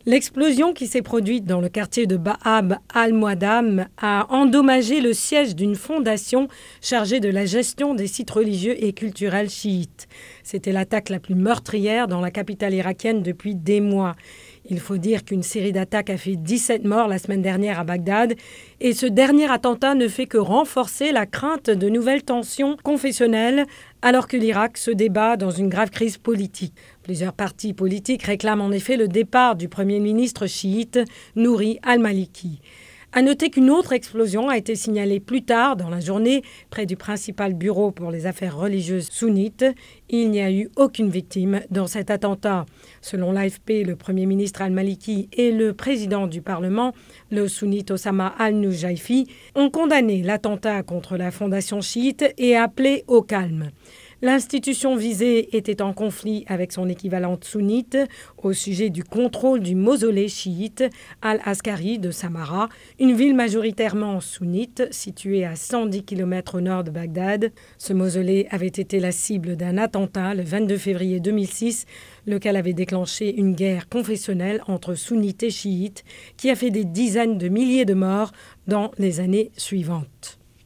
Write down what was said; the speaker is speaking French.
L'explosion qui s'est produite dans le quartier de Bab al-Muaddam a endommagé le siège d'une fondation chargée de la gestion des sites religieux et culturels chiites. C'était l'attaque la plus meurtrière dans la capitale irakienne depuis des mois. Il faut dire qu'une série d'attaques a fait 17 morts la semaine dernière à Bagdad et ce dernier attentat ne fait que renforcer la crainte de nouvelles tensions confessionnelles alors que l'Irak se débat dans une grave crise politique. Plusieurs partis politiques réclament en effet le départ du Premier ministre chiite Nouri al-Maliki. À noter qu'une autre explosion a été signalée plus tard dans la journée près du principal bureau pour les affaires religieuses sunnites. Il n'y a eu aucune victime dans cet attentat. Selon l'AFP, le Premier ministre al-Maliki et le président du Parlement, le sunnite Osama al-Nujaifi, ont condamné l'attentat contre la fondation chiite et appelé au calme. L'institution visée était en conflit avec son équivalente sunnite au sujet du contrôle du mausolée chiite Al-Askari de Samarra, une ville majoritairement sunnite située à 110 km au nord de Bagdad. Ce mausolée avait été la cible d'un attentat le 22 février 2006, lequel avait déclenché une guerre confessionnelle entre sunnites et chiites qui a fait des dizaines de milliers de morts dans les années suivantes.